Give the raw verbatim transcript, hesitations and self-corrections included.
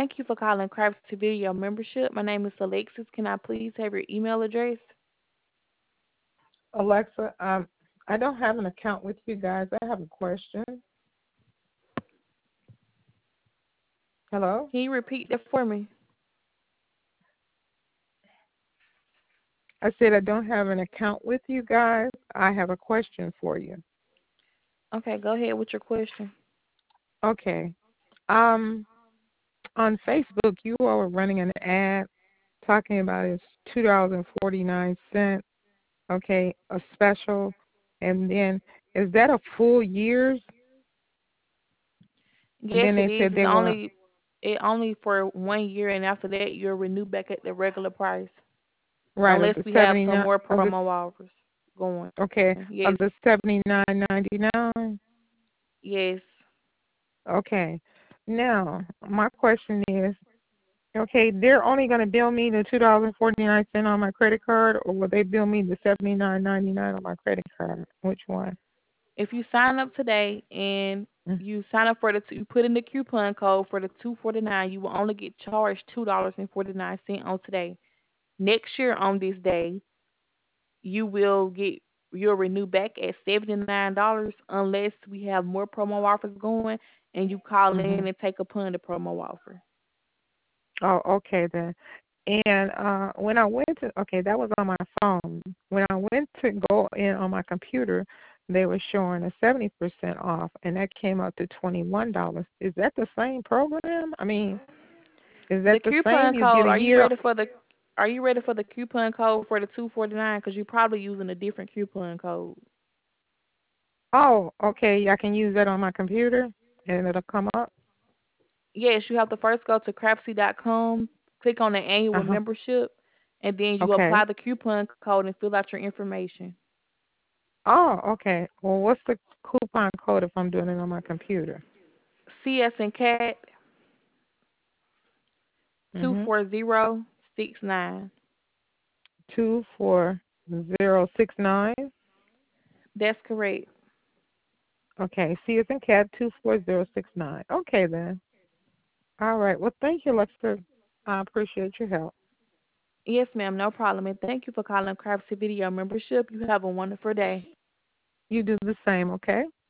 Thank you for calling Crafty Video Membership. My name is Alexis. Can I please have your email address? Alexa, um, I don't have an account with you guys. I have a question. Hello? Can you repeat that for me? I said I don't have an account with you guys. I have a question for you. Okay, go ahead with your question. Okay. Um, on Facebook, you all were running an ad talking about it's two dollars and forty-nine cents, okay, a special. And then, is that a full year's? And Yes, then it they is. said It's they were, only it only for one year, and after that, you're renewed back at the regular price, right, of unless the we have some seventy-nine, more of the, promo offers going. okay, of Yes, the seventy-nine ninety-nine? yes. Okay. Now, my question is, okay, they're only going to bill me the two dollars and forty-nine cents on my credit card, or will they bill me the seventy-nine ninety-nine on my credit card? Which one? If you sign up today and Mm. you sign up for the two, you put in the coupon code for the two forty nine, you will only get charged two dollars and forty nine cents on today. Next year on this day, you will get your renew back at seventy nine dollars unless we have more promo offers going and you call in Mhm. and take upon the promo offer. Oh, okay then. And uh, when I went to, okay, that was on my phone. When I went to go in on my computer, they were showing a seventy percent off, and that came out to twenty-one dollars. Is that the same program? I mean, is that The the same? coupon You get code, a are you year. ready for the are you ready for the coupon code for the two forty nine? Because you're probably using a different coupon code. Oh, okay. I can use that on my computer, and it'll come up. Yes, you have to first go to crapsy dot com, click on the Uh annual huh. membership, and then you Okay. apply the coupon code and fill out your information. Oh, okay. Well, what's the coupon code if I'm doing it on my computer? C S and cat two Mhm. four zero six nine. Two four zero six nine. That's correct. Okay. C is in cat two four zero six nine. Okay then. All right. Well, thank you, Lexter. I appreciate your help. Yes, ma'am, no problem. And thank you for calling Craftsy Video Membership. You have a wonderful day. You do the same. Okay.